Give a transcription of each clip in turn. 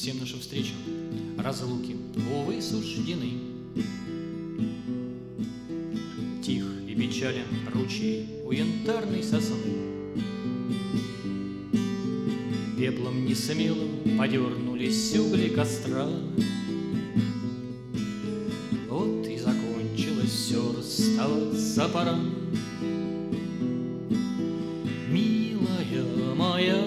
Всем нашим встречам разлуки, увы, суждены. Тих и печален ручей у янтарной сосны. Пеплом несмелым подернулись угли костра. Вот и закончилось все, расставаться пора. Милая моя,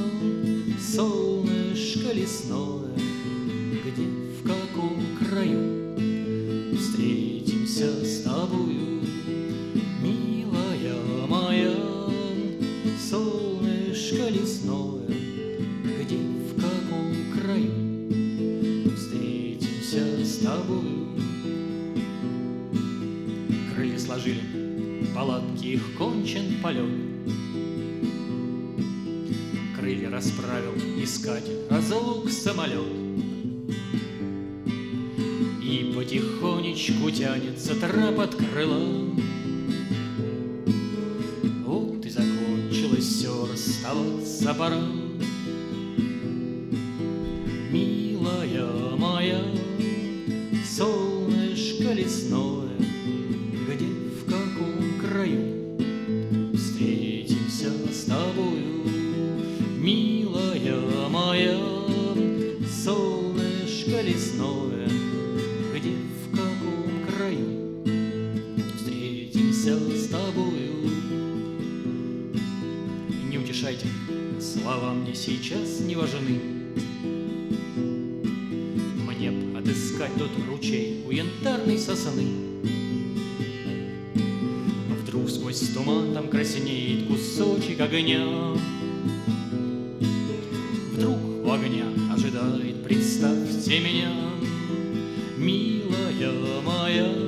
солнышко лесное, где, в каком краю встретимся с тобою? Милая моя, солнышко лесное, где, в каком краю встретимся с тобою? Крылья сложили, палатки их кончен полет. Крылья расправил искатель разлук самолет. И потихонечку тянется трап от крыла. Вот и закончилось все, расставаться пора. Милая моя, солнышко лесное, где, в каком краю встретимся с тобою? Милая моя, солнышко лесное, где, в каком краю встретимся с тобою? Не утешайте, слова мне сейчас не важны. Мне б отыскать тот ручей у янтарной сосны. Вдруг сквозь туман там краснеет кусочек огня. Вдруг у огня ожидает, представьте меня, милая моя,